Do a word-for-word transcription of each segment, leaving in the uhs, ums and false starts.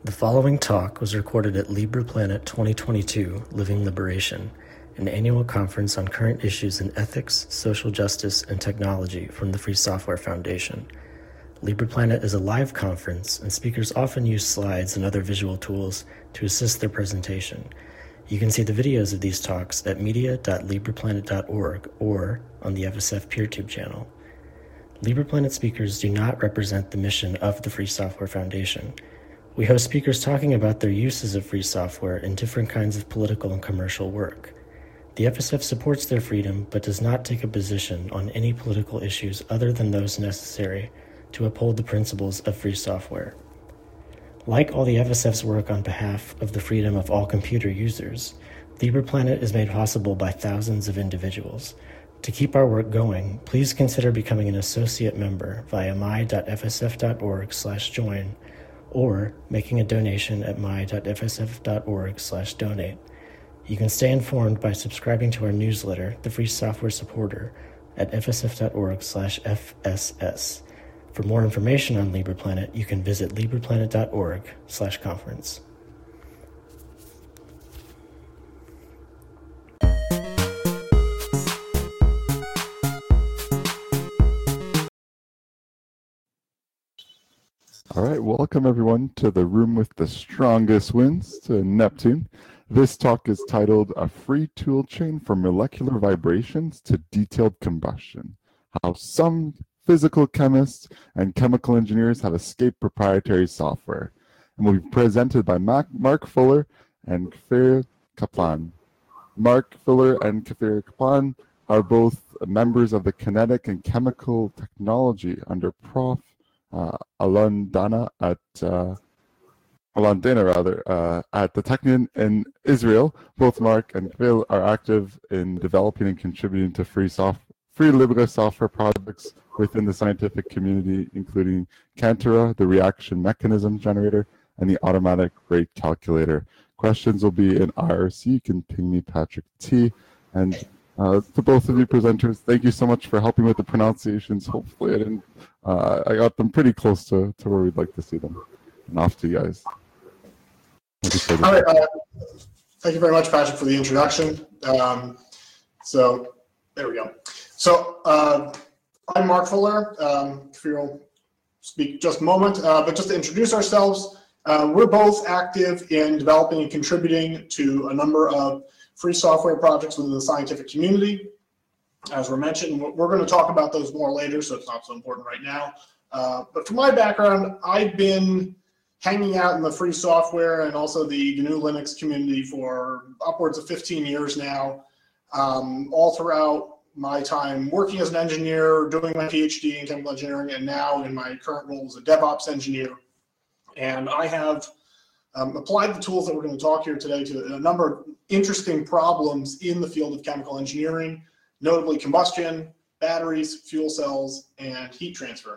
The following talk was recorded at LibrePlanet twenty twenty-two, Living Liberation, an annual conference on current issues in ethics, social justice, and technology from the Free Software Foundation. LibrePlanet is a live conference, and speakers often use slides and other visual tools to assist their presentation. You can see the videos of these talks at media dot libreplanet dot org or on the F S F PeerTube channel. LibrePlanet speakers do not represent the mission of the Free Software Foundation. We host speakers talking about their uses of free software in different kinds of political and commercial work. The F S F supports their freedom, but does not take a position on any political issues other than those necessary to uphold the principles of free software. Like all the F S F's work on behalf of the freedom of all computer users, LibrePlanet is made possible by thousands of individuals. To keep our work going, please consider becoming an associate member via my dot f s f dot org slash join or making a donation at my dot f s f dot org slash donate. You can stay informed by subscribing to our newsletter, The Free Software Supporter, at f s f dot org slash f s s. For more information on LibrePlanet, you can visit libreplanet dot org slash conference. All right, welcome everyone to the room with the strongest winds, to Neptune. This talk is titled A Free Tool Chain for Molecular Vibrations to Detailed Combustion: How Some Physical Chemists and Chemical Engineers Have Escaped Proprietary Software, and will be presented by Mark Fuller and Kfir Kaplan. Mark Fuller and Kfir Kaplan are both members of the Kinetic and Chemical Technology under Professor Uh, Alon Dana at uh, Alon Dana rather uh, at the Technion in Israel. Both Mark and Phil are active in developing and contributing to free soft, free Libre software projects within the scientific community, including Cantera, the reaction mechanism generator, and the automatic rate calculator. Questions will be in I R C. You can ping me, Patrick T. And Uh, to both of you presenters, thank you so much for helping with the pronunciations. Hopefully I didn't, uh, I got them pretty close to, to where we'd like to see them. And off to you guys. All right, uh, thank you very much, Patrick, for the introduction. Um, so, there we go. So, uh, I'm Mark Fuller. Um, if you'll speak just a moment, uh, but just to introduce ourselves, uh, we're both active in developing and contributing to a number of free software projects within the scientific community. As we're mentioned, we're going to talk about those more later, so it's not so important right now. Uh, but from my background, I've been hanging out in the free software and also the G N U Linux community for upwards of fifteen years now, um, all throughout my time working as an engineer, doing my PhD in chemical engineering, and now in my current role as a DevOps engineer. And I have Um, applied the tools that we're going to talk here today to a number of interesting problems in the field of chemical engineering, notably combustion, batteries, fuel cells, and heat transfer.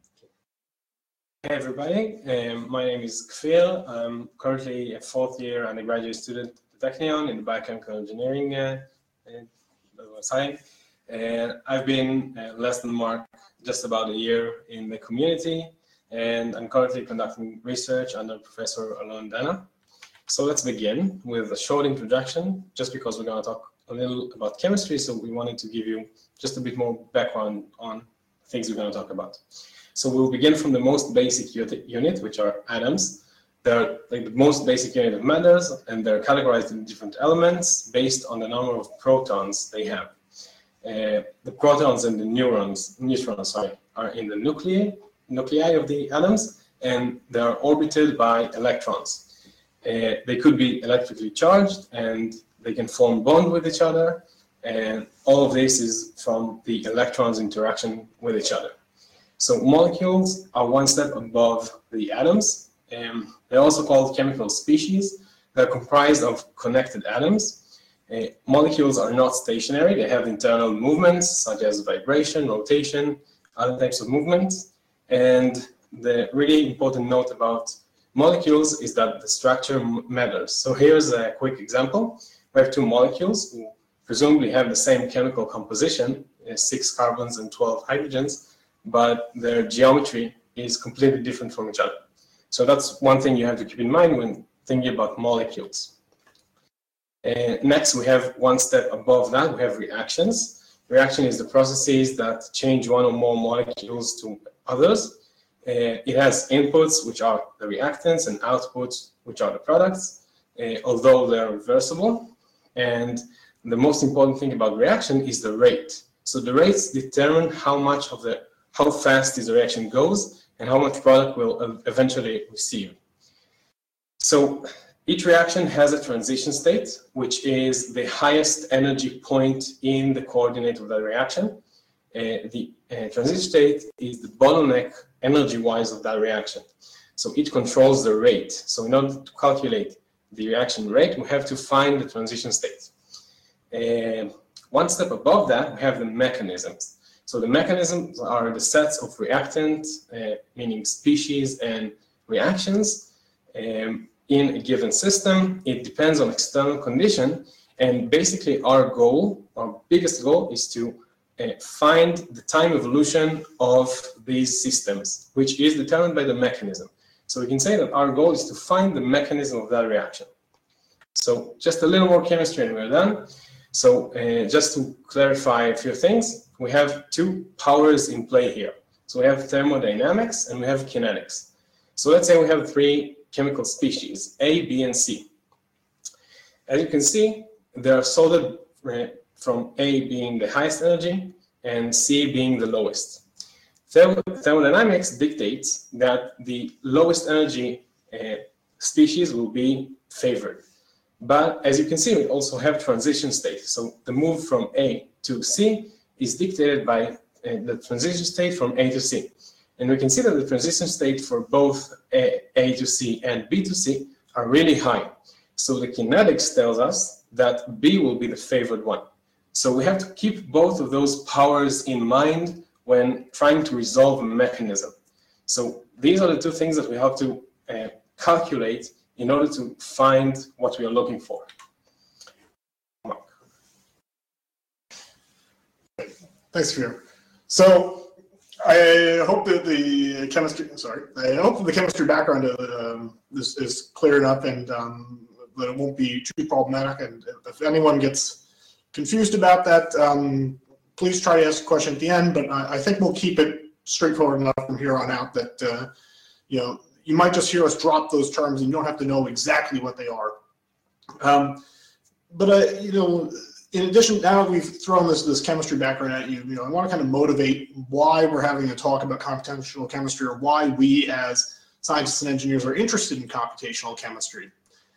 Hey everybody, um, my name is Kfir. I'm currently a fourth year undergraduate student at the Technion in the biochemical engineering uh, uh, side. And I've been uh, less than Mark, just about a year in the community. And I'm currently conducting research under Professor Alon Dana. So let's begin with a short introduction, just because we're going to talk a little about chemistry, so we wanted to give you just a bit more background on things we're going to talk about. So we'll begin from the most basic unit, which are atoms. They're like the most basic unit of matters, and they're categorized in different elements based on the number of protons they have. Uh, the protons and the neurons, neutrons sorry, are in the nuclei, nuclei of the atoms, and they are orbited by electrons. Uh, they could be electrically charged, and they can form bond with each other, and all of this is from the electrons' interaction with each other. So molecules are one step above the atoms, and they're also called chemical species. They're comprised of connected atoms. Uh, molecules are not stationary. They have internal movements, such as vibration, rotation, other types of movements. And the really important note about molecules is that the structure matters. So here's a quick example. We have two molecules who presumably have the same chemical composition, six carbons and twelve hydrogens, but their geometry is completely different from each other. So that's one thing you have to keep in mind when thinking about molecules. Uh, next, we have one step above that, we have reactions. Reaction is the processes that change one or more molecules to others. Uh, it has inputs, which are the reactants, and outputs, which are the products, uh, although they're reversible. And the most important thing about reaction is the rate. So the rates determine how much of the, how fast this reaction goes and how much product will eventually receive. So each reaction has a transition state, which is the highest energy point in the coordinate of the reaction. Uh, the uh, transition state is the bottleneck energy-wise of that reaction. So it controls the rate. So in order to calculate the reaction rate, we have to find the transition state. Uh, one step above that, we have the mechanisms. So the mechanisms are the sets of reactants, uh, meaning species and reactions, um, in a given system. It depends on external condition, and basically our goal, our biggest goal, is to uh, find the time evolution of these systems, which is determined by the mechanism. So we can say that our goal is to find the mechanism of that reaction. So just a little more chemistry and we're done. So uh, just to clarify a few things, we have two powers in play here. So we have thermodynamics and we have kinetics. So let's say we have three chemical species, A, B, and C. As you can see, they are sorted from A being the highest energy and C being the lowest. Thermodynamics dictates that the lowest energy uh, species will be favored. But as you can see, we also have transition state. So the move from A to C is dictated by uh, the transition state from A to C. And we can see that the transition state for both A, A to C and B to C are really high. So the kinetics tells us that B will be the favored one. So we have to keep both of those powers in mind when trying to resolve a mechanism. So these are the two things that we have to uh, calculate in order to find what we are looking for. Mark. Thanks, Kfir. So I hope that the chemistry, sorry, I hope that the chemistry background um, is, is clear enough, and um, that it won't be too problematic. And if anyone gets confused about that, um, please try to ask a question at the end, but I, I think we'll keep it straightforward enough from here on out that, uh, you know, you might just hear us drop those terms and you don't have to know exactly what they are. Um, but, uh, you know, in addition, now that we've thrown this, this chemistry background at you, you know, I want to kind of motivate why we're having a talk about computational chemistry, or why we as scientists and engineers are interested in computational chemistry.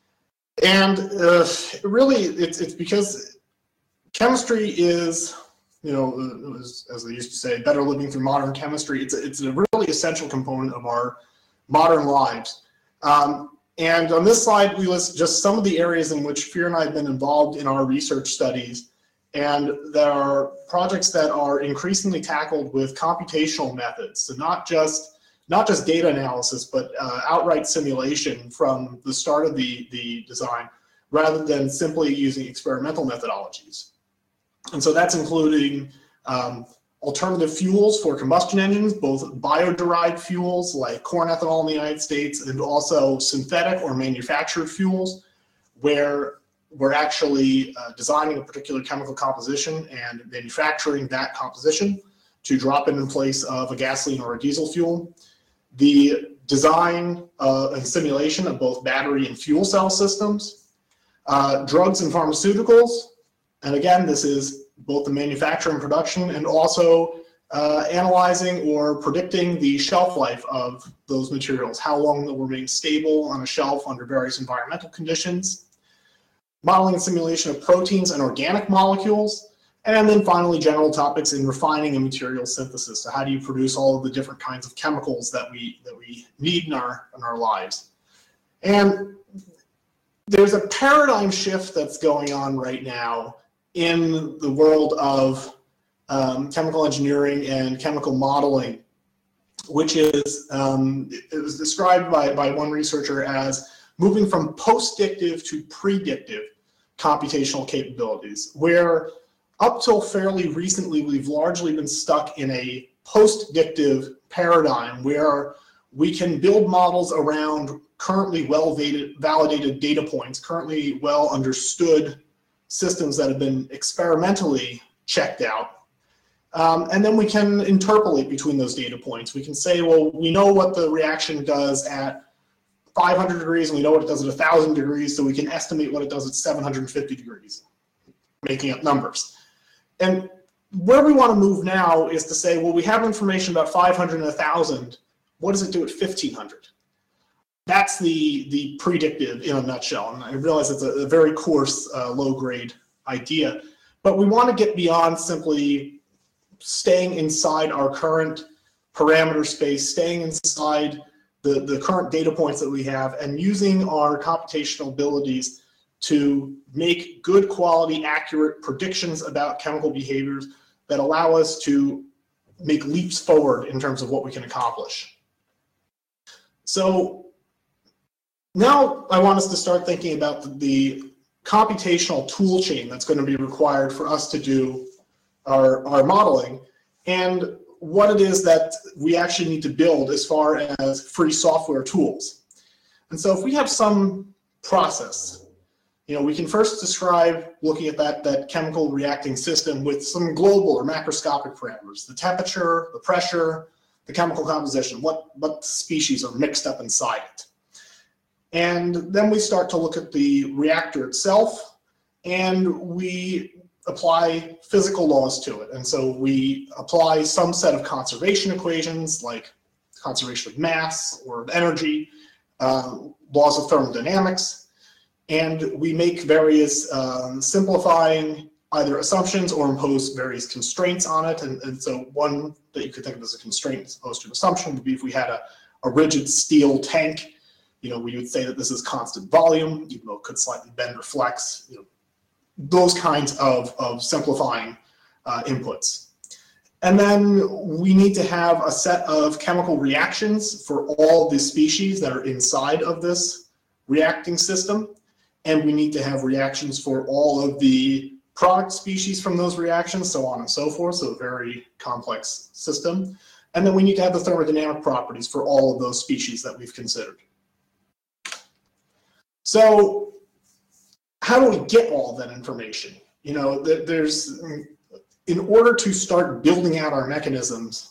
And uh, really, it's, it's because chemistry is, you know, as, as they used to say, better living through modern chemistry. It's, it's a really essential component of our modern lives. Um, and on this slide, we list just some of the areas in which Kfir and I have been involved in our research studies. And there are projects that are increasingly tackled with computational methods. So not just, not just data analysis, but uh, outright simulation from the start of the, the design, rather than simply using experimental methodologies. And so that's including um, alternative fuels for combustion engines, both bio-derived fuels like corn ethanol in the United States, and also synthetic or manufactured fuels, where we're actually uh, designing a particular chemical composition and manufacturing that composition to drop it in place of a gasoline or a diesel fuel. The design uh, and simulation of both battery and fuel cell systems, uh, drugs and pharmaceuticals. And again, this is both the manufacture and production, and also uh, analyzing or predicting the shelf life of those materials, how long they'll remain stable on a shelf under various environmental conditions, modeling and simulation of proteins and organic molecules, and then finally general topics in refining and material synthesis. So how do you produce all of the different kinds of chemicals that we, that we need in our, in our lives? And there's a paradigm shift that's going on right now in the world of um, chemical engineering and chemical modeling, which is, um, it was described by, by one researcher as moving from post-dictive to predictive computational capabilities, where up till fairly recently, we've largely been stuck in a post-dictive paradigm where we can build models around currently well-validated data points, currently well understood systems that have been experimentally checked out. Um, and then we can interpolate between those data points. We can say, well, we know what the reaction does at five hundred degrees, and we know what it does at one thousand degrees, so we can estimate what it does at seven hundred fifty degrees, making up numbers. And where we want to move now is to say, well, we have information about five hundred and one thousand. What does it do at fifteen hundred? That's the, the predictive in a nutshell. And I realize it's a, a very coarse, uh, low-grade idea. But we want to get beyond simply staying inside our current parameter space, staying inside the, the current data points that we have, and using our computational abilities to make good quality, accurate predictions about chemical behaviors that allow us to make leaps forward in terms of what we can accomplish. So now I want us to start thinking about the, the computational tool chain that's going to be required for us to do our, our modeling, and what it is that we actually need to build as far as free software tools. And so if we have some process, you know, we can first describe, looking at that, that chemical reacting system with some global or macroscopic parameters, the temperature, the pressure, the chemical composition, what, what species are mixed up inside it. And then we start to look at the reactor itself, and we apply physical laws to it. And so we apply some set of conservation equations, like conservation of mass or of energy, uh, laws of thermodynamics, and we make various um, simplifying either assumptions or impose various constraints on it. And, and so one that you could think of as a constraint as opposed to an assumption would be if we had a, a rigid steel tank, you know, we would say that this is constant volume, even though it could slightly bend or flex, you know, those kinds of, of simplifying uh, inputs. And then we need to have a set of chemical reactions for all the species that are inside of this reacting system. And we need to have reactions for all of the product species from those reactions, so on and so forth, so a very complex system. And then we need to have the thermodynamic properties for all of those species that we've considered. So how do we get all of that information? You know, there's, in order to start building out our mechanisms,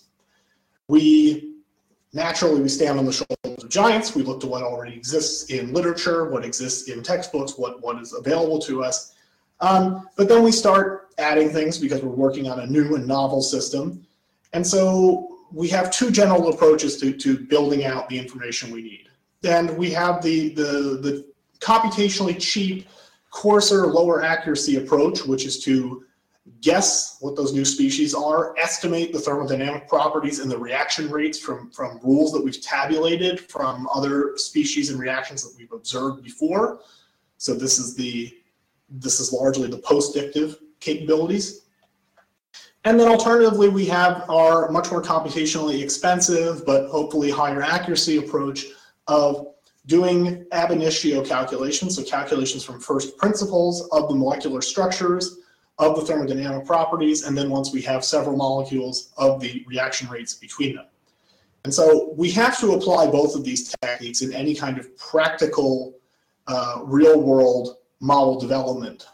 we naturally we stand on the shoulders of giants. We look to what already exists in literature, what exists in textbooks, what, what is available to us. Um, but then we start adding things because we're working on a new and novel system. And so we have two general approaches to, to building out the information we need. And we have the, the, the computationally cheap, coarser, lower accuracy approach, which is to guess what those new species are, estimate the thermodynamic properties and the reaction rates from, from rules that we've tabulated from other species and reactions that we've observed before. So this is the this is largely the post-dictive capabilities. And then alternatively, we have our much more computationally expensive, but hopefully higher accuracy approach of doing ab initio calculations, so calculations from first principles of the molecular structures, of the thermodynamic properties, and then once we have several molecules, of the reaction rates between them. And so we have to apply both of these techniques in any kind of practical, uh, real-world model development.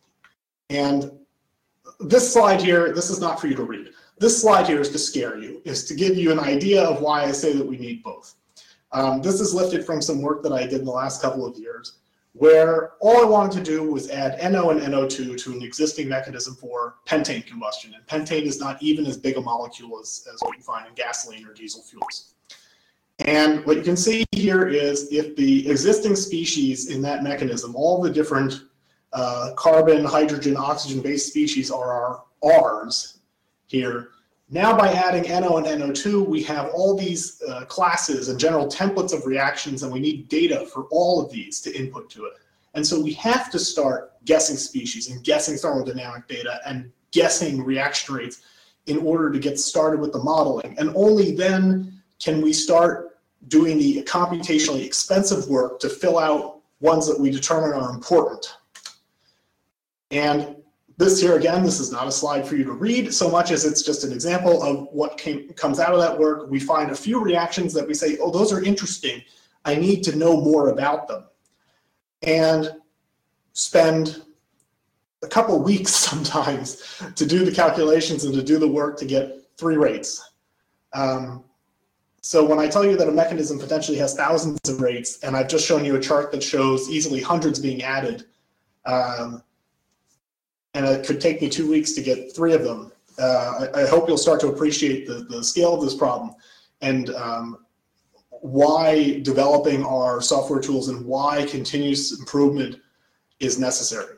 And this slide here, this is not for you to read. This slide here is to scare you, is to give you an idea of why I say that we need both. Um, this is lifted from some work that I did in the last couple of years, where all I wanted to do was add N O and N O two to an existing mechanism for pentane combustion. And pentane is not even as big a molecule as, as what you find in gasoline or diesel fuels. And what you can see here is if the existing species in that mechanism, all the different uh, carbon, hydrogen, oxygen-based species are our R's here. Now by adding N O and N O two, we have all these uh, classes and general templates of reactions, and we need data for all of these to input to it. And so we have to start guessing species and guessing thermodynamic data and guessing reaction rates in order to get started with the modeling. And only then can we start doing the computationally expensive work to fill out ones that we determine are important. And this here, again, this is not a slide for you to read so much as it's just an example of what came, comes out of that work. We find a few reactions that we say, oh, those are interesting. I need to know more about them. And spend a couple of weeks sometimes to do the calculations and to do the work to get three rates. Um, so when I tell you that a mechanism potentially has thousands of rates, and I've just shown you a chart that shows easily hundreds being added, um, and it could take me two weeks to get three of them, uh, I, I hope you'll start to appreciate the, the scale of this problem and um, why developing our software tools and why continuous improvement is necessary.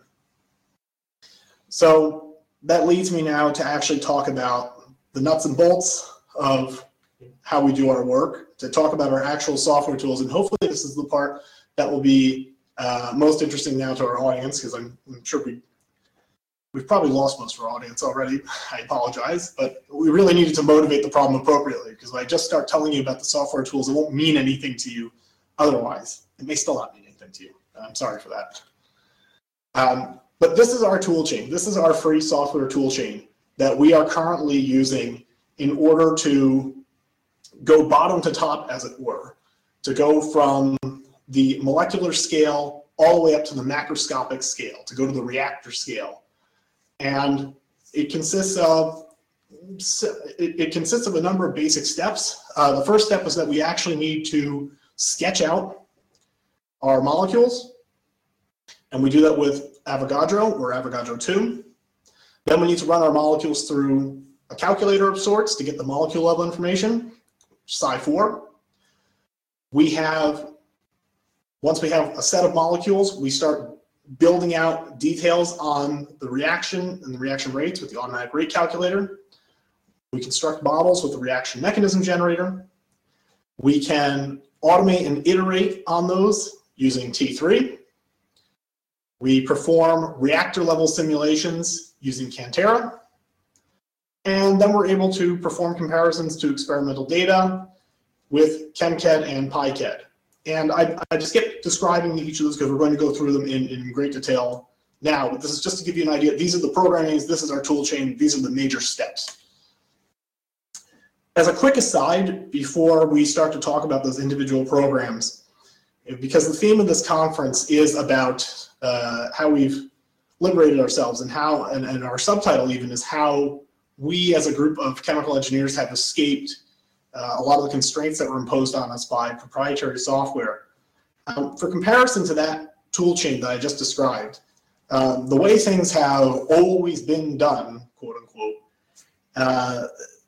So that leads me now to actually talk about the nuts and bolts of how we do our work, to talk about our actual software tools, and hopefully this is the part that will be uh, most interesting now to our audience, because I'm, I'm sure we, we've probably lost most of our audience already. I apologize, but we really needed to motivate the problem appropriately, because when I just start telling you about the software tools, it won't mean anything to you otherwise. It may still not mean anything to you. I'm sorry for that. Um, but this is our tool chain. This is our free software tool chain that we are currently using in order to go bottom to top, as it were, to go from the molecular scale all the way up to the macroscopic scale, to go to the reactor scale. And it consists of it, it consists of a number of basic steps. Uh, the first step is that we actually need to sketch out our molecules, and we do that with Avogadro or Avogadro two. Then we need to run our molecules through a calculator of sorts to get the molecule level information, Sci four. We have, once we have a set of molecules, we start building out details on the reaction and the reaction rates with the automatic rate calculator. We construct models with the reaction mechanism generator. We can automate and iterate on those using T three. We perform reactor level simulations using Cantera. And then we're able to perform comparisons to experimental data with ChemCAD and PyCAD. And I, I just get describing each of those because we're going to go through them in, in great detail now. But this is just to give you an idea. These are the programmings. This is our tool chain. These are the major steps. As a quick aside, before we start to talk about those individual programs, because the theme of this conference is about uh, how we've liberated ourselves and how, and, and our subtitle even is how we as a group of chemical engineers have escaped uh, a lot of the constraints that were imposed on us by proprietary software. Um, for comparison to that tool chain that I just described, um, the way things have always been done, quote unquote, uh,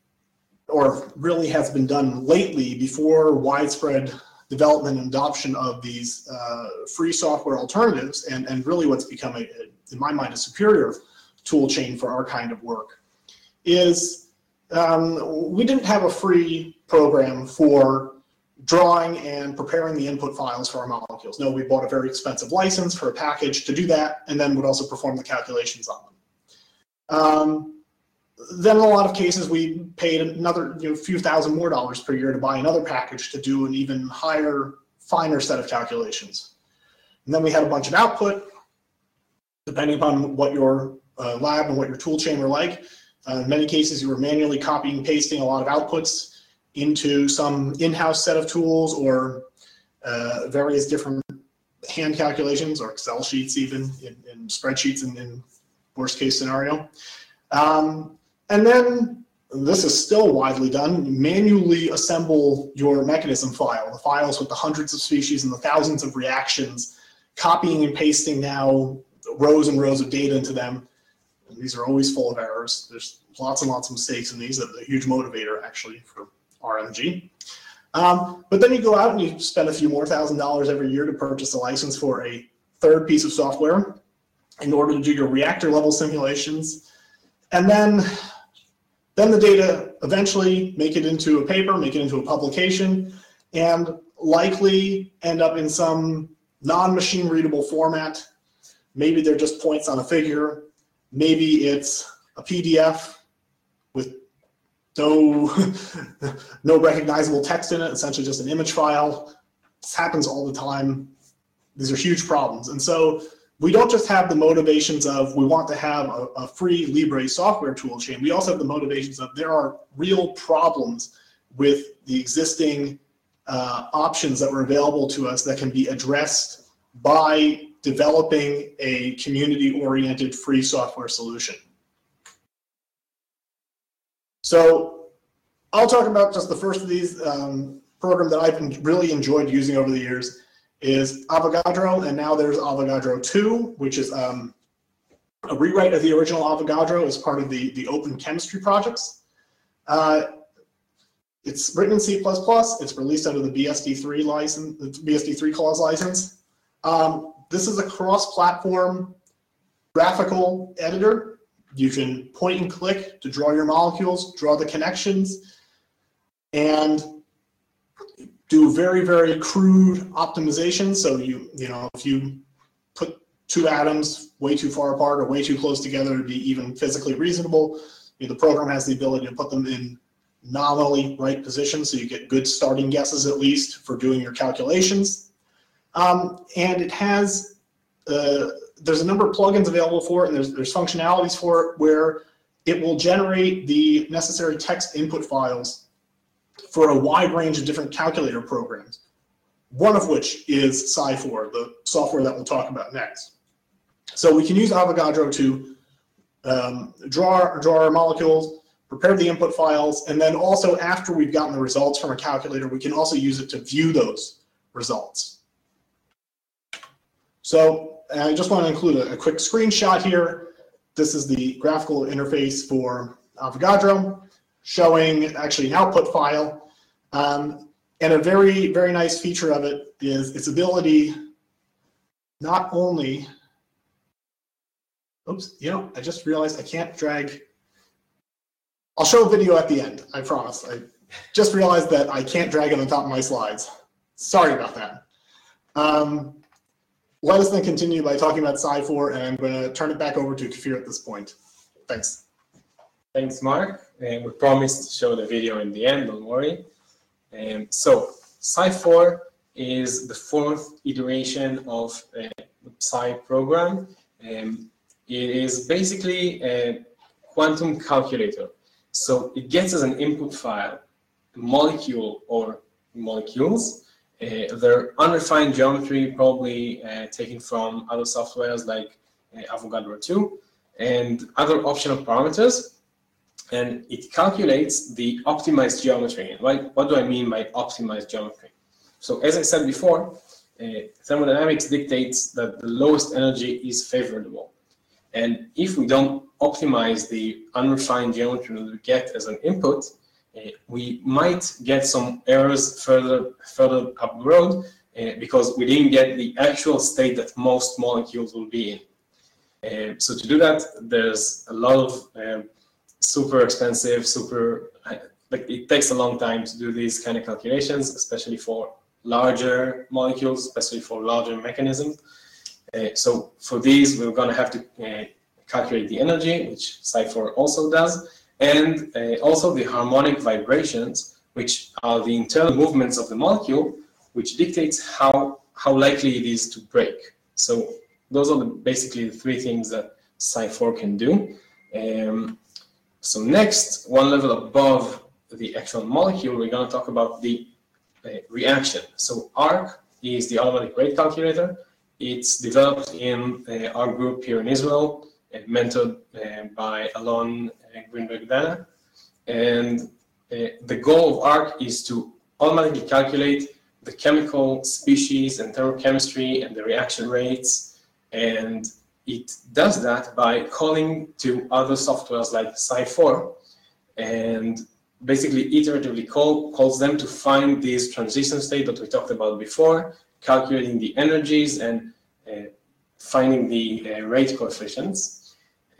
or really has been done lately before widespread development and adoption of these uh, free software alternatives, and, and really what's become, a, in my mind, a superior tool chain for our kind of work, is um, we didn't have a free program for drawing and preparing the input files for our molecules. No, we bought a very expensive license for a package to do that, and then would also perform the calculations on them. Um, then in a lot of cases, we paid another you know, few thousand more dollars per year to buy another package to do an even higher, finer set of calculations. And then we had a bunch of output, depending upon what your uh, lab and what your tool chain were like. Uh, in many cases, you were manually copying and pasting a lot of outputs into some in-house set of tools or uh, various different hand calculations or Excel sheets even, in, in spreadsheets in, in worst case scenario. Um, and then, this is still widely done, manually assemble your mechanism file, the files with the hundreds of species and the thousands of reactions, copying and pasting now rows and rows of data into them. And these are always full of errors. There's lots and lots of mistakes in these. That's a huge motivator, actually, for R M G. Um, but then you go out and you spend a few more thousand dollars every year to purchase a license for a third piece of software in order to do your reactor level simulations. And then, then the data eventually make it into a paper, make it into a publication, and likely end up in some non-machine readable format. Maybe they're just points on a figure. Maybe it's a P D F with no, no recognizable text in it, essentially just an image file. This happens all the time. These are huge problems. And so we don't just have the motivations of we want to have a, a free Libre software tool chain. We also have the motivations of there are real problems with the existing uh, options that were available to us that can be addressed by developing a community-oriented free software solution. So I'll talk about just the first of these um, program that I've really enjoyed using over the years is Avogadro, and now there's Avogadro two, which is um, a rewrite of the original Avogadro as part of the, the open chemistry projects. Uh, it's written in C plus plus. It's released under the B S D three license, the B S D three clause license. Um, this is a cross-platform graphical editor. You can point and click to draw your molecules, draw the connections, and do very, very crude optimization. So you, you know, if you put two atoms way too far apart or way too close together to be even physically reasonable, you know, the program has the ability to put them in nominally right positions, so you get good starting guesses at least for doing your calculations. Um, and it has, uh, there's a number of plugins available for it, and there's, there's functionalities for it where it will generate the necessary text input files for a wide range of different calculator programs, one of which is Sci four, the software that we'll talk about next. So we can use Avogadro to um, draw, draw our molecules, prepare the input files, and then also after we've gotten the results from a calculator, we can also use it to view those results. So I just want to include a, a quick screenshot here. This is the graphical interface for Avogadro, showing actually an output file. Um, and a very, very nice feature of it is its ability not only, oops, you know, I just realized I can't drag. I'll show a video at the end, I promise. I just realized that I can't drag it on top of my slides. Sorry about that. Um, let us then continue by talking about Sci four, and I'm going to turn it back over to Kfir at this point. Thanks. Thanks, Mark. And we promised to show the video in the end, don't worry. Um, so, Sci four is the fourth iteration of uh, the Psi program. Um, it is basically a quantum calculator. So it gets as an input file a molecule or molecules, uh, their unrefined geometry, probably uh, taken from other softwares like uh, Avogadro two, and other optional parameters. And it calculates the optimized geometry. What, what do I mean by optimized geometry? So as I said before, uh, thermodynamics dictates that the lowest energy is favorable. And if we don't optimize the unrefined geometry that we get as an input, uh, we might get some errors further, further up the road uh, because we didn't get the actual state that most molecules will be in. Uh, so to do that, there's a lot of um, super expensive, super, like it takes a long time to do these kind of calculations, especially for larger molecules, especially for larger mechanisms. Uh, so for these, we're going to have to uh, calculate the energy, which Sci four also does, and uh, also the harmonic vibrations, which are the internal movements of the molecule, which dictates how, how likely it is to break. So those are the, basically the three things that Sci four can do. Um, So next, one level above the actual molecule, we're going to talk about the uh, reaction. So ARC is the automatic rate calculator. It's developed in uh, our group here in Israel, and mentored uh, by Alon uh, Greenberg-Dana. And uh, the goal of ARC is to automatically calculate the chemical species and thermochemistry and the reaction rates, and it does that by calling to other softwares like Sci four, and basically iteratively call, calls them to find these transition states that we talked about before, calculating the energies and uh, finding the uh, rate coefficients.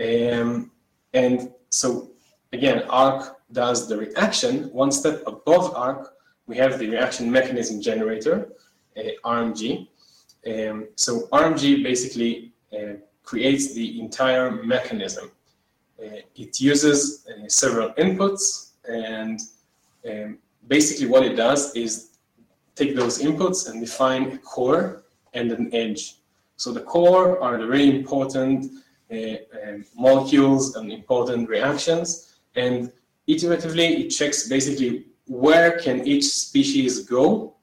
Um, and so again, ARC does the reaction. One step above ARC, we have the reaction mechanism generator, uh, R M G. Um, so R M G basically uh, creates the entire mechanism. Uh, it uses uh, several inputs, and um, basically what it does is take those inputs and define a core and an edge. So the core are the really important uh, uh, molecules and important reactions, and iteratively it checks basically where can each species go,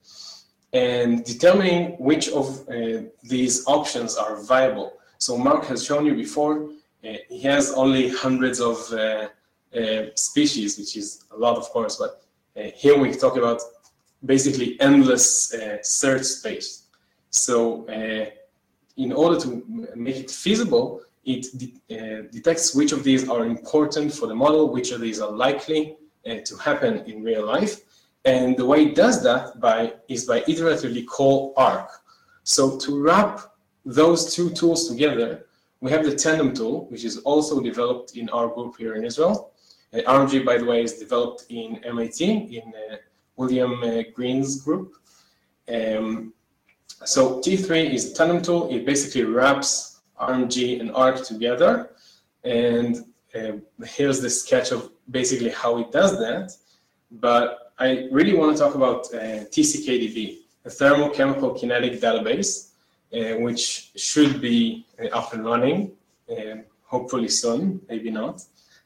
and determining which of uh, these options are viable. So Mark has shown you before, uh, he has only hundreds of uh, uh, species, which is a lot, of course, but uh, here we talk about basically endless uh, search space. So uh, in order to make it feasible, it de uh, detects which of these are important for the model, which of these are likely uh, to happen in real life. And the way it does that by, is by iteratively call ARC. So to wrap those two tools together, we have the Tandem tool, which is also developed in our group here in Israel. Uh, R M G, by the way, is developed in M I T, in uh, William uh, Green's group. Um, so T three is a Tandem tool. It basically wraps R M G and ARC together. And uh, here's the sketch of basically how it does that. But I really want to talk about uh, T C K D B, a thermochemical kinetic database, uh, which should be uh, up and running, uh, hopefully soon, maybe not.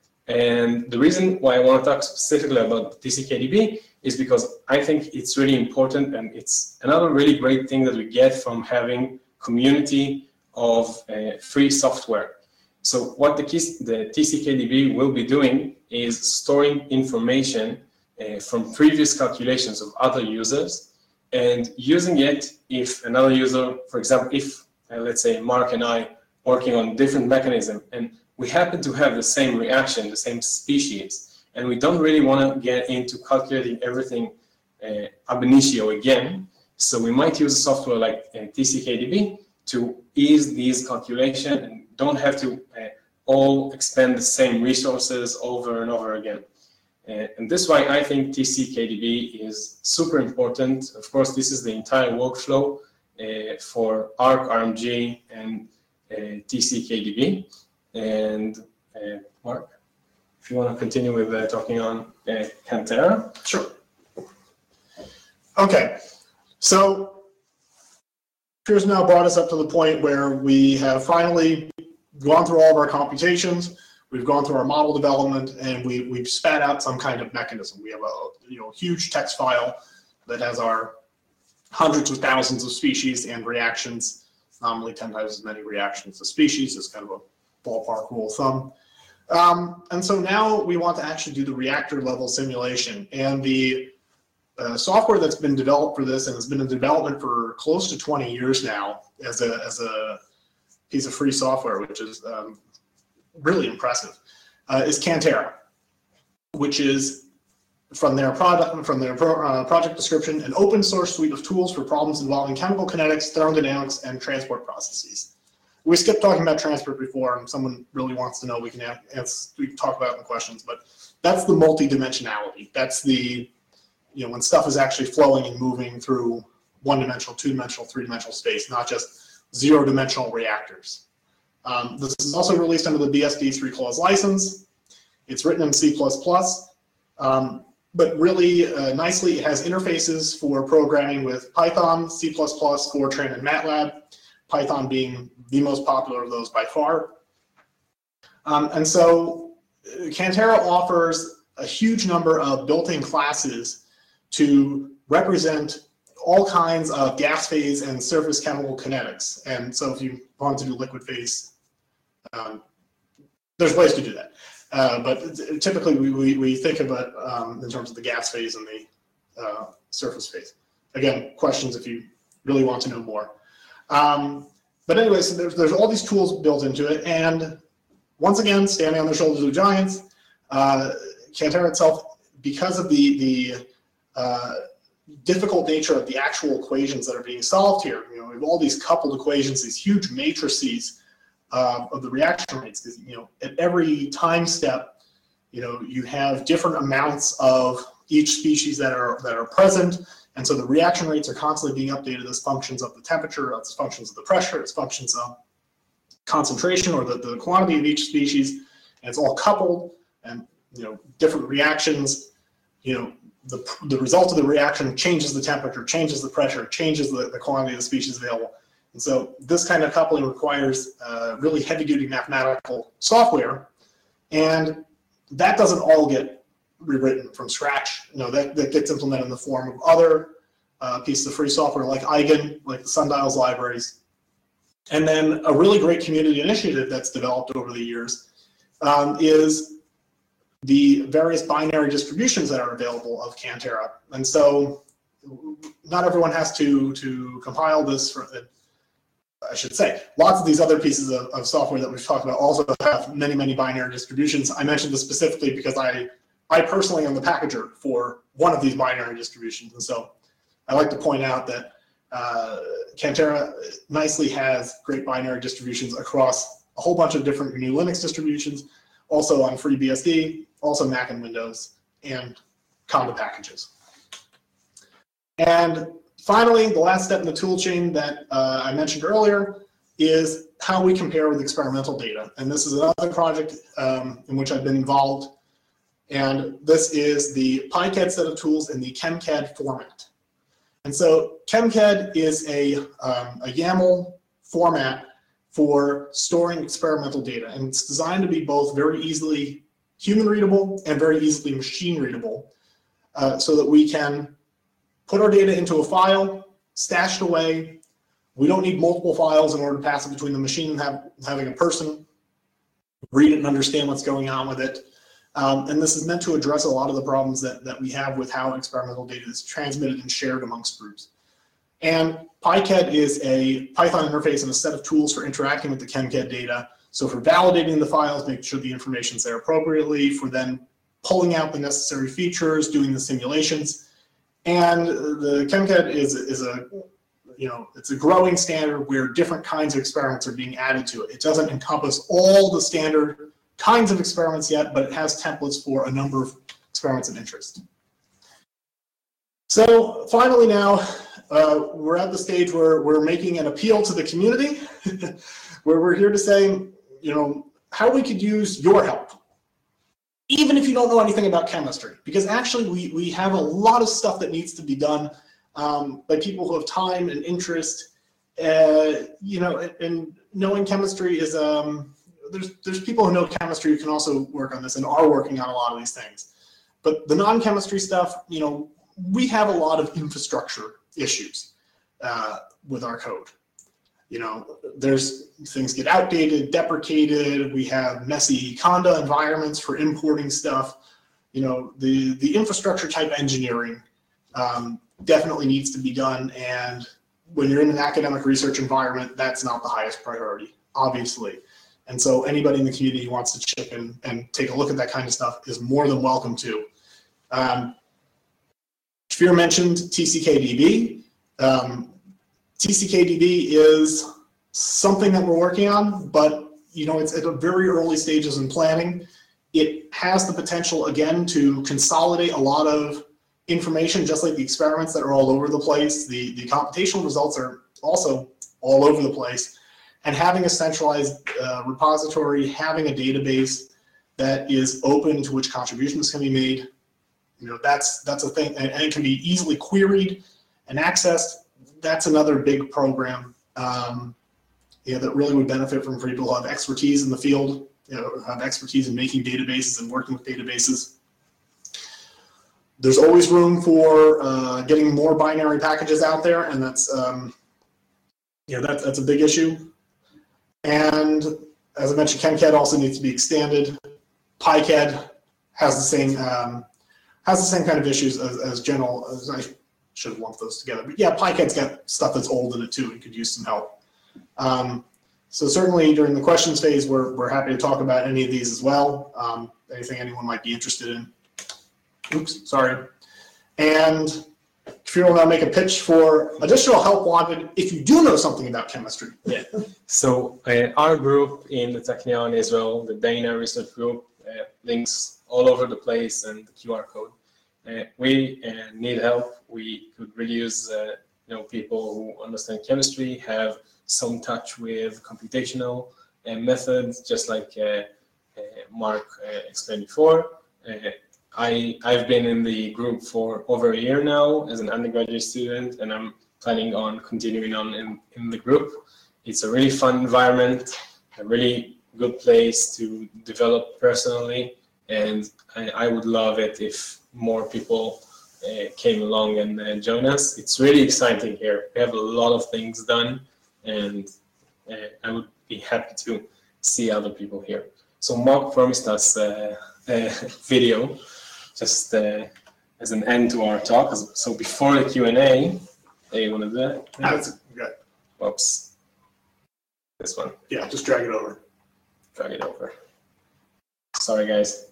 And the reason why I want to talk specifically about T C K D B is because I think it's really important, and it's another really great thing that we get from having community of uh, free software. So what the, the T C K D B will be doing is storing information uh, from previous calculations of other users and using it if another user, for example, if uh, let's say Mark and I working on different mechanism and we happen to have the same reaction, the same species, and we don't really want to get into calculating everything uh, ab initio again. So we might use a software like uh, T C K D B to ease these calculations and don't have to uh, all expend the same resources over and over again. Uh, and this is why I think T C K D B is super important. Of course, this is the entire workflow uh, for ARC, R M G, and uh, T C K D B. And uh, Mark, if you want to continue with uh, talking on uh, Cantera. Sure. Okay, so Piers now brought us up to the point where we have finally gone through all of our computations, we've gone through our model development, and we, we've spat out some kind of mechanism. We have a you know huge text file that has our hundreds of thousands of species and reactions, nominally ten times as many reactions as species. It's kind of a ballpark rule of thumb. Um, and so now we want to actually do the reactor level simulation. And the uh, software that's been developed for this and has been in development for close to twenty years now as a, as a piece of free software, which is um, really impressive, uh, is Cantera, which is from their product, from their pro, uh, project description, an open source suite of tools for problems involving chemical kinetics, thermodynamics, and transport processes. We skipped talking about transport before, and someone really wants to know, we can answer, we can talk about it in the questions, but that's the multidimensionality. That's the, you know, when stuff is actually flowing and moving through one-dimensional, two-dimensional, three-dimensional space, not just zero-dimensional reactors. Um, this is also released under the B S D three clause license. It's written in C plus plus, um, but really uh, nicely it has interfaces for programming with Python, C plus plus, Fortran, and MATLAB. Python being the most popular of those by far. Um, and so Cantera offers a huge number of built-in classes to represent all kinds of gas phase and surface chemical kinetics. And so if you want to do liquid phase, um, there's ways to do that. Uh, but typically we, we, we think of it um, in terms of the gas phase and the uh, surface phase. Again, questions if you really want to know more. Um, but anyway, so there's, there's all these tools built into it, and once again, standing on the shoulders of giants, uh, Cantera itself, because of the, the uh, difficult nature of the actual equations that are being solved here, you know, we have all these coupled equations, these huge matrices uh, of the reaction rates, because, you know, at every time step, you know, you have different amounts of each species that are, that are present. And so the reaction rates are constantly being updated as functions of the temperature, as functions of the pressure, as functions of concentration or the, the quantity of each species. And it's all coupled, and you know, different reactions, you know, the, the result of the reaction changes the temperature, changes the pressure, changes the, the quantity of the species available. And so this kind of coupling requires uh, really heavy-duty mathematical software, and that doesn't all get rewritten from scratch. You know, that, that gets implemented in the form of other uh, pieces of free software like Eigen, like the Sundials libraries. And then a really great community initiative that's developed over the years um, is the various binary distributions that are available of Cantera. And so not everyone has to, to compile this, for, I should say. Lots of these other pieces of, of software that we've talked about also have many, many binary distributions. I mentioned this specifically because I, I personally am the packager for one of these binary distributions. And so I like to point out that Uh, Cantera nicely has great binary distributions across a whole bunch of different G N U Linux distributions, also on FreeBSD, also Mac and Windows, and Conda packages. And finally, the last step in the tool chain that uh, I mentioned earlier is how we compare with experimental data. And this is another project um, in which I've been involved. And this is the PyCAD set of tools in the ChemCAD format. And so ChemCAD is a, um, a YAML format for storing experimental data. And it's designed to be both very easily human readable and very easily machine readable uh, so that we can put our data into a file, stashed away. We don't need multiple files in order to pass it between the machine and have, having a person read it and understand what's going on with it. Um, and this is meant to address a lot of the problems that, that we have with how experimental data is transmitted and shared amongst groups. And PyCAD is a Python interface and a set of tools for interacting with the ChemCAD data. So for validating the files, making sure the information's there appropriately, for then pulling out the necessary features, doing the simulations. And the ChemCAD is, is a, you know, it's a growing standard where different kinds of experiments are being added to it. It doesn't encompass all the standard kinds of experiments yet, but it has templates for a number of experiments of interest. So finally now, uh, we're at the stage where we're making an appeal to the community, where we're here to say, you know, how we could use your help, even if you don't know anything about chemistry, because actually we, we have a lot of stuff that needs to be done um, by people who have time and interest, uh, you know, and, and knowing chemistry is, um, There's, there's people who know chemistry who can also work on this and are working on a lot of these things. But the non-chemistry stuff, you know, we have a lot of infrastructure issues uh, with our code. You know, there's things get outdated, deprecated. We have messy Conda environments for importing stuff. You know, the, the infrastructure type engineering um, definitely needs to be done. And when you're in an academic research environment, that's not the highest priority, obviously. And so anybody in the community who wants to chip in and take a look at that kind of stuff is more than welcome to. Um, Kfir mentioned T C K D B. Um, T C K D B is something that we're working on, but you know, it's at a very early stages in planning. It has the potential, again, to consolidate a lot of information, just like the experiments that are all over the place. The, the computational results are also all over the place. And having a centralized uh, repository, having a database that is open to which contributions can be made, you know, that's that's a thing, and, and it can be easily queried and accessed. That's another big program, um, you know, that really would benefit from people who have expertise in the field, you know, have expertise in making databases and working with databases. There's always room for uh, getting more binary packages out there, and that's um, you know, that's that's a big issue. And as I mentioned, ChemCAD also needs to be extended. PyCAD has the same um, has the same kind of issues as, as general. As I should have lumped those together, but yeah, PyCAD's got stuff that's old in it too and could use some help. Um, so certainly during the questions phase, we're we're happy to talk about any of these as well. Um, anything anyone might be interested in. Oops, sorry. And Kfir will now make a pitch for additional help wanted if you do know something about chemistry. Yeah. So uh, our group in the Technion Israel, the Dana Research Group, uh, links all over the place and the Q R code. Uh, we uh, need help. We could really use uh, you know, people who understand chemistry, have some touch with computational uh, methods, just like uh, uh, Mark uh, explained before. Uh, I, I've been in the group for over a year now as an undergraduate student, and I'm planning on continuing on in, in the group. It's a really fun environment, a really good place to develop personally, and I, I would love it if more people uh, came along and uh, joined us. It's really exciting here. We have a lot of things done, and uh, I would be happy to see other people here. So Mark promised us uh, a video just uh, as an end to our talk. So before the Q and A, they want to do that? That's good. Whoops. This one. Yeah, just drag it over. Drag it over. Sorry, guys.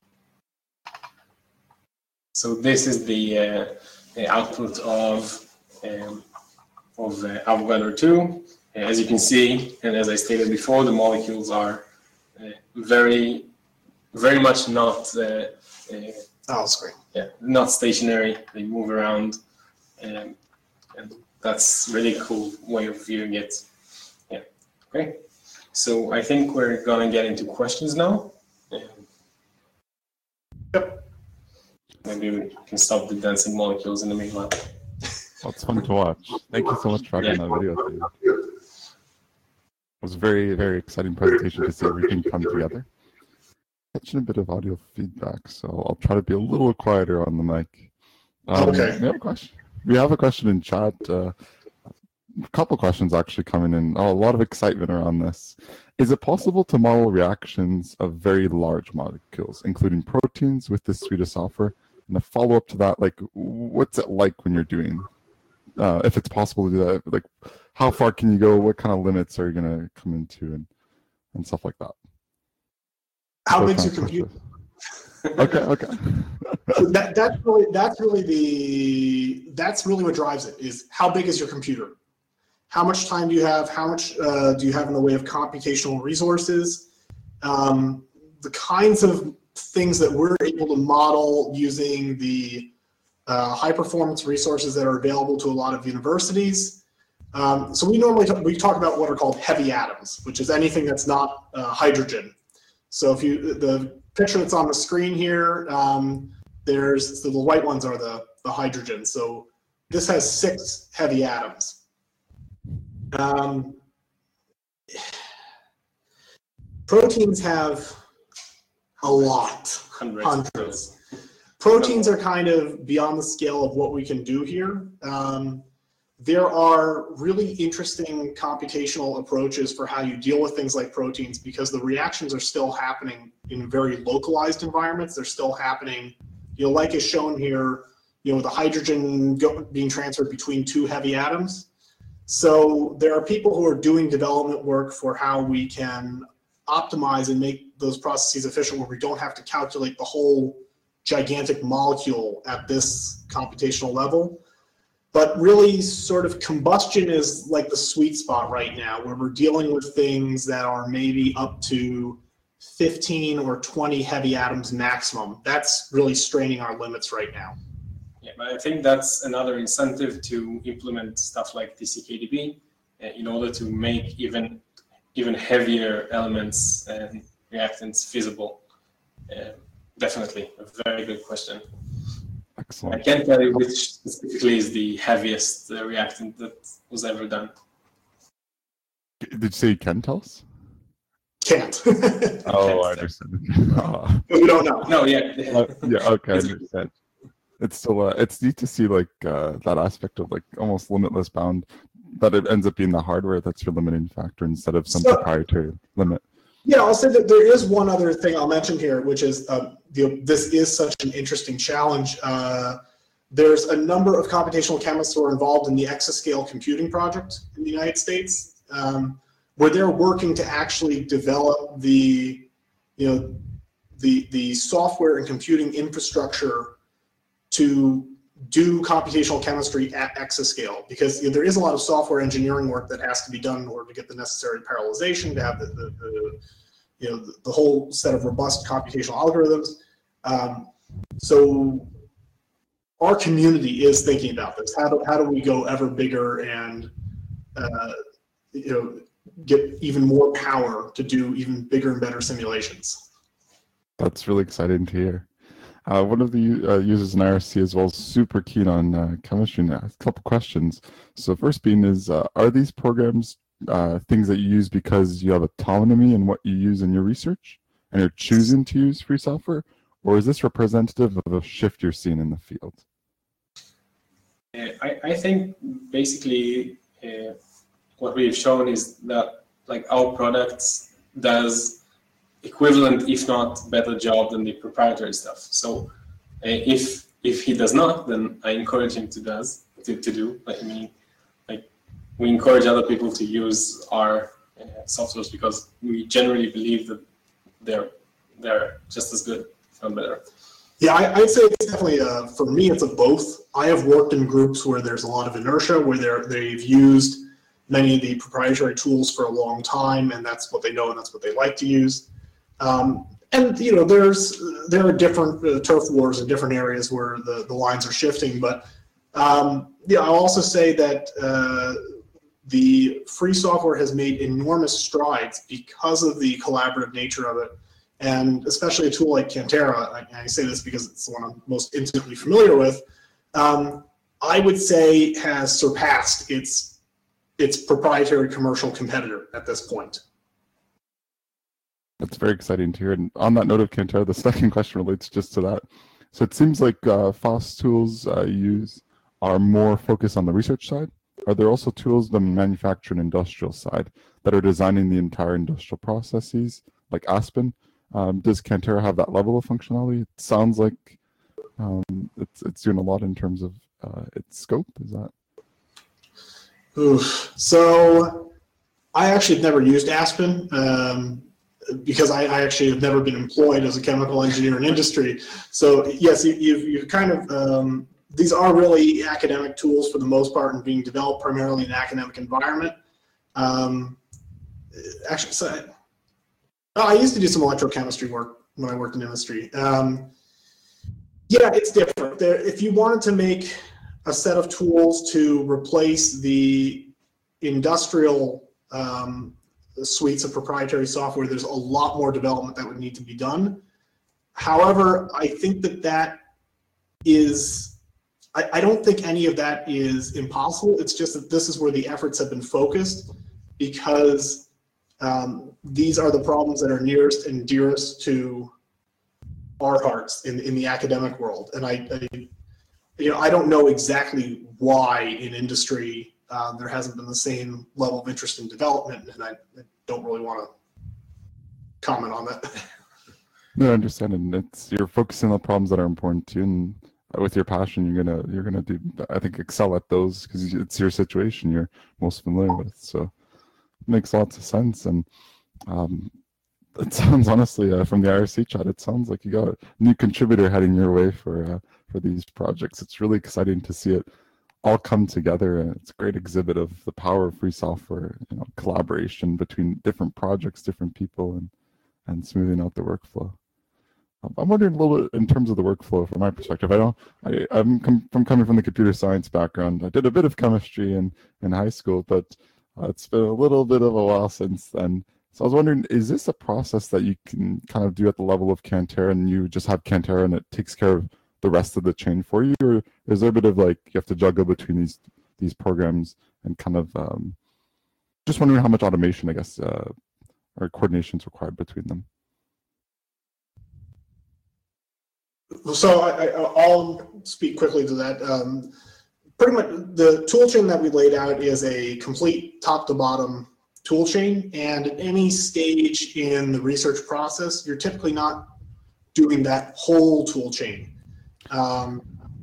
So this is the, uh, the output of um, of uh, Avogadro two. As you can see, and as I stated before, the molecules are uh, very, very much not uh, uh, Oh, that's great. yeah, not stationary. They move around, um, and that's really cool way of viewing it. Yeah. Okay. So I think we're gonna get into questions now. Um, Yep. Maybe we can stop the dancing molecules in the meanwhile. Well, it's fun to watch. Thank you so much for having Yeah. that video. Dude. It was a very, very exciting presentation to see everything come together. Catching a bit of audio feedback, so I'll try to be a little quieter on the mic. Um, Okay. We have a question. We have a question in chat. Uh, a couple questions actually coming in. Oh, a lot of excitement around this. Is it possible to model reactions of very large molecules, including proteins, with this suite of software? And a follow-up to that, like, what's it like when you're doing? Uh, if it's possible to do that, like, how far can you go? What kind of limits are you going to come into, and and stuff like that? How So big's your kind of computer? Okay, okay. So that that's really that's really the that's really what drives it, is how big is your computer? How much time do you have? How much uh, do you have in the way of computational resources? Um, the kinds of things that we're able to model using the uh, high performance resources that are available to a lot of universities. Um, so we normally talk, we talk about what are called heavy atoms, which is anything that's not uh, hydrogen. So if you the picture that's on the screen here, um, there's so the white ones are the the hydrogen. So this has six heavy atoms. Um, proteins have a lot, Hundreds. hundreds. Proteins are kind of beyond the scale of what we can do here. Um, there are really interesting computational approaches for how you deal with things like proteins, because the reactions are still happening in very localized environments. They're still happening, you know, like is shown here, you know, the hydrogen go, being transferred between two heavy atoms. So there are people who are doing development work for how we can optimize and make those processes efficient, where we don't have to calculate the whole gigantic molecule at this computational level. But really, sort of combustion is like the sweet spot right now, where we're dealing with things that are maybe up to fifteen or twenty heavy atoms maximum. That's really straining our limits right now. Yeah, but I think that's another incentive to implement stuff like T C K D B uh, in order to make even even heavier elements and reactants feasible. Uh, definitely, a very good question. Excellent. I can't tell you which specifically is the heaviest uh, reactant that was ever done. Did you say you can tell us? Can't. Oh, I understand. Oh. We don't know. No, yeah. Uh, yeah, okay, I understand. It's still, uh, it's neat to see like uh, that aspect of like almost limitless bound, that it ends up being the hardware that's your limiting factor instead of some So- proprietary limit. Yeah, I'll say that there is one other thing I'll mention here, which is uh, the, this is such an interesting challenge. Uh, there's a number of computational chemists who are involved in the exascale computing project in the United States, um, where they're working to actually develop the, you know, the the software and computing infrastructure to do computational chemistry at exascale, because you know, there is a lot of software engineering work that has to be done in order to get the necessary parallelization, to have the, the, the you know the, the whole set of robust computational algorithms. Um, so our community is thinking about this. How do how do we go ever bigger and uh, you know get even more power to do even bigger and better simulations? That's really exciting to hear. Uh, one of the uh, users in I R C as well is super keen on uh, chemistry. Now, a couple questions. So first being is, uh, are these programs uh, things that you use because you have autonomy in what you use in your research and you're choosing to use free software? Or is this representative of a shift you're seeing in the field? Uh, I, I think basically uh, what we've shown is that like our products does equivalent, if not better job than the proprietary stuff. So uh, if if he does not, then I encourage him to does to, to do. Like, I mean, like we encourage other people to use our uh, softwares because we generally believe that they're they're just as good, if not better. Yeah, I, I'd say it's definitely a, for me, it's a both. I have worked in groups where there's a lot of inertia, where they're they've used many of the proprietary tools for a long time, and that's what they know and that's what they like to use. Um, and you know, there's there are different uh, turf wars in different areas where the, the lines are shifting. But um, yeah, I'll also say that uh, the free software has made enormous strides because of the collaborative nature of it, and especially a tool like Cantera. I, I say this because it's the one I'm most intimately familiar with. Um, I would say has surpassed its its proprietary commercial competitor at this point. That's very exciting to hear. And on that note of Cantera, the second question relates just to that. So it seems like uh, F O S tools uh, use are more focused on the research side. Are there also tools on the manufacturing industrial side that are designing the entire industrial processes, like Aspen? Um, does Cantera have that level of functionality? It sounds like um, it's it's doing a lot in terms of uh, its scope. Is that? Oof. So I actually have never used Aspen. Um, because I, I actually have never been employed as a chemical engineer in industry. So yes, you, you've, you've kind of, um, these are really academic tools for the most part and being developed primarily in an academic environment. Um, actually, so I, I used to do some electrochemistry work when I worked in industry. Um, yeah, it's different. There, if you wanted to make a set of tools to replace the industrial um, suites of proprietary software, there's a lot more development that would need to be done. However, I think that that is, I, I don't think any of that is impossible. It's just that this is where the efforts have been focused because um, these are the problems that are nearest and dearest to our hearts in, in the academic world. And I, I, you know, I don't know exactly why in industry Um, there hasn't been the same level of interest in development, and I, I don't really want to comment on that. No, I understand, and it's you're focusing on problems that are important to you, and with your passion, you're gonna you're gonna do I think excel at those because it's your situation you're most familiar with. So it makes lots of sense, and um, it sounds honestly uh, from the I R C chat, it sounds like you got a new contributor heading your way for uh, for these projects. It's really exciting to see it all come together, and it's a great exhibit of the power of free software, you know, collaboration between different projects, different people, and and smoothing out the workflow. I'm wondering a little bit in terms of the workflow from my perspective. I don't, I, I'm com from coming from the computer science background. I did a bit of chemistry in, in high school, but uh, it's been a little bit of a while since then. So I was wondering, is this a process that you can kind of do at the level of Cantera and you just have Cantera and it takes care of the rest of the chain for you? Or is there a bit of like, you have to juggle between these, these programs and kind of, um, just wondering how much automation, I guess, uh, or coordination is required between them? So I, I, I'll speak quickly to that. Um, pretty much the tool chain that we laid out is a complete top to bottom tool chain, and at any stage in the research process, you're typically not doing that whole tool chain. Um,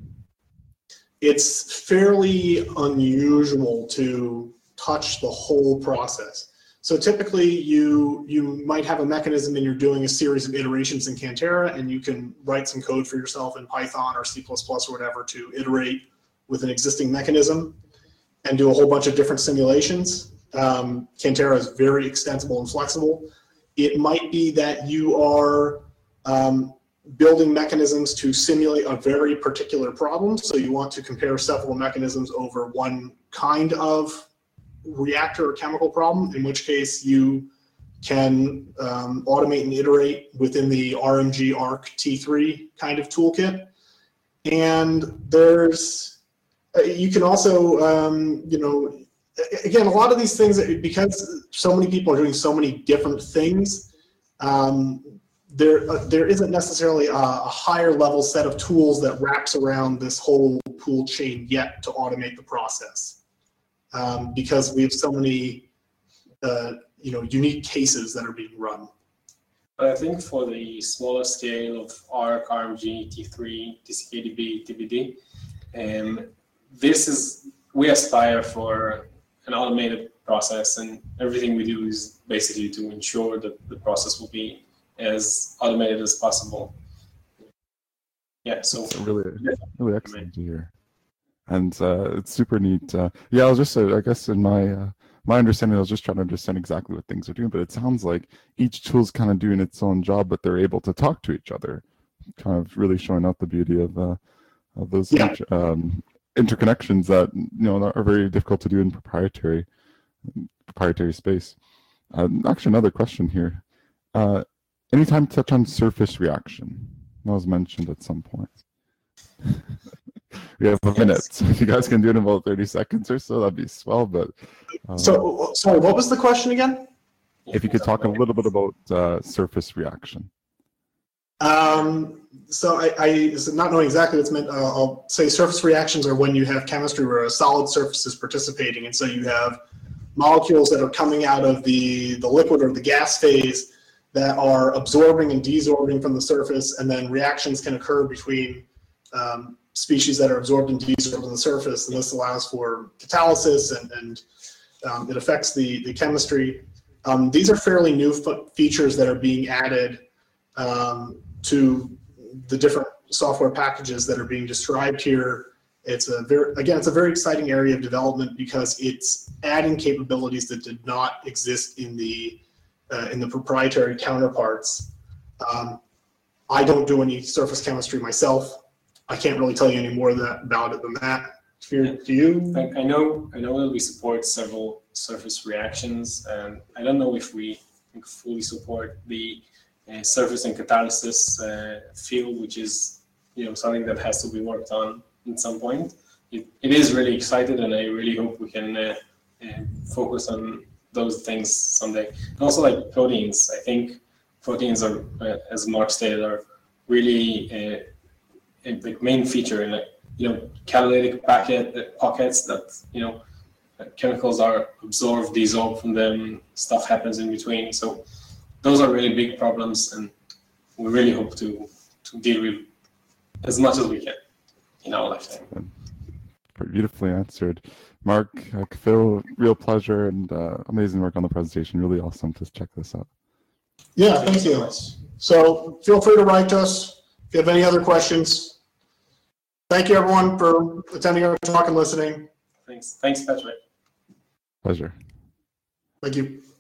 it's fairly unusual to touch the whole process. So typically you you might have a mechanism and you're doing a series of iterations in Cantera, and you can write some code for yourself in Python or C plus plus or whatever to iterate with an existing mechanism and do a whole bunch of different simulations. Um, Cantera is very extensible and flexible. It might be that you are um, building mechanisms to simulate a very particular problem. So you want to compare several mechanisms over one kind of reactor or chemical problem, in which case you can um, automate and iterate within the R M G Arc T three kind of toolkit. And there's, you can also, um, you know, again, a lot of these things, because so many people are doing so many different things, um, there uh, there isn't necessarily a, a higher level set of tools that wraps around this whole pool chain yet to automate the process, um, because we have so many uh, you know, unique cases that are being run. But I think for the smaller scale of Arc, R M G, T three, T C K D B, T B D, um, this is, we aspire for an automated process, and everything we do is basically to ensure that the process will be as automated as possible. Yeah, so That's really, really excellent to hear, and uh, it's super neat. Uh, yeah, I was just, uh, I guess, in my uh, my understanding, I was just trying to understand exactly what things are doing. But it sounds like each tool's kind of doing its own job, but they're able to talk to each other, kind of really showing out the beauty of uh, of those Yeah. inter um, interconnections that, you know, are very difficult to do in proprietary proprietary space. Uh, actually, another question here. Uh, anytime to touch on surface reaction? That was mentioned at some point. We have a minute, so if you guys can do it in about thirty seconds or so, that'd be swell. But uh, So, sorry, what was the question again? if you could talk a little bit about uh, surface reaction. Um, so I, I so not knowing exactly what it's meant, uh, I'll say surface reactions are when you have chemistry where a solid surface is participating, and so you have molecules that are coming out of the, the liquid or the gas phase that are absorbing and desorbing from the surface, and then reactions can occur between um, species that are absorbed and desorbed on the surface, and this allows for catalysis, and, and um, it affects the, the chemistry. Um, these are fairly new features that are being added um, to the different software packages that are being described here. It's a very, again, it's a very exciting area of development because it's adding capabilities that did not exist in the uh, in the proprietary counterparts. Um, I don't do any surface chemistry myself. I can't really tell you any more that, about it than that. Do you? I, I know, I know that we support several surface reactions, and I don't know if we fully support the uh, surface and catalysis uh, field, which is, you know, something that has to be worked on at some point. It, it is really exciting, and I really hope we can uh, uh, focus on those things someday. And also, like proteins, I think proteins are, uh, as Mark stated, are really uh, a big main feature in, like, you know, catalytic packet uh, pockets that, you know, uh, chemicals are absorbed, desorbed from them, stuff happens in between. So those are really big problems, and we really hope to to deal with as much as we can in our lifetime. Beautifully answered. Mark, uh, Phil, real pleasure, and uh, amazing work on the presentation. Really awesome to check this out. Yeah, thank you. So feel free to write to us if you have any other questions. Thank you, everyone, for attending our talk and listening. Thanks. Thanks, Patrick. Pleasure. Thank you.